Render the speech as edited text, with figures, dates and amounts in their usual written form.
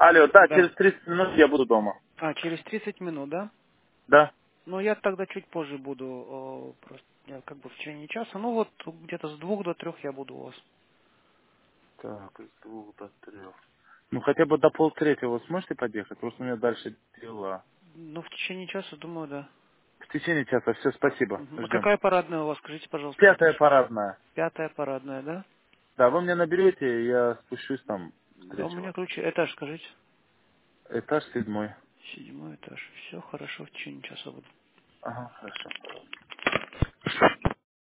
Алло, да, Да. через 30 минут я буду дома. А, через 30 минут, да? Да? Ну, я тогда чуть позже буду, просто я как бы в течение часа. Ну, вот где-то с 2 до 3 я буду у вас. Так, с 2 до 3. Ну, хотя бы до полтретьего сможете подъехать? Просто у меня дальше дела. Ну, в течение часа, думаю, да. В течение часа. Все, спасибо. Мгм. А Ждем. какая парадная у вас, скажите, пожалуйста, Пятая адрес? парадная. 5-я парадная, да? Да, вы меня наберете, и я спущусь там, Да, у встречу меня вас. ключи. Этаж, скажите. Этаж 7. 7-й этаж. Все хорошо, в течение часа буду. Ага, хорошо.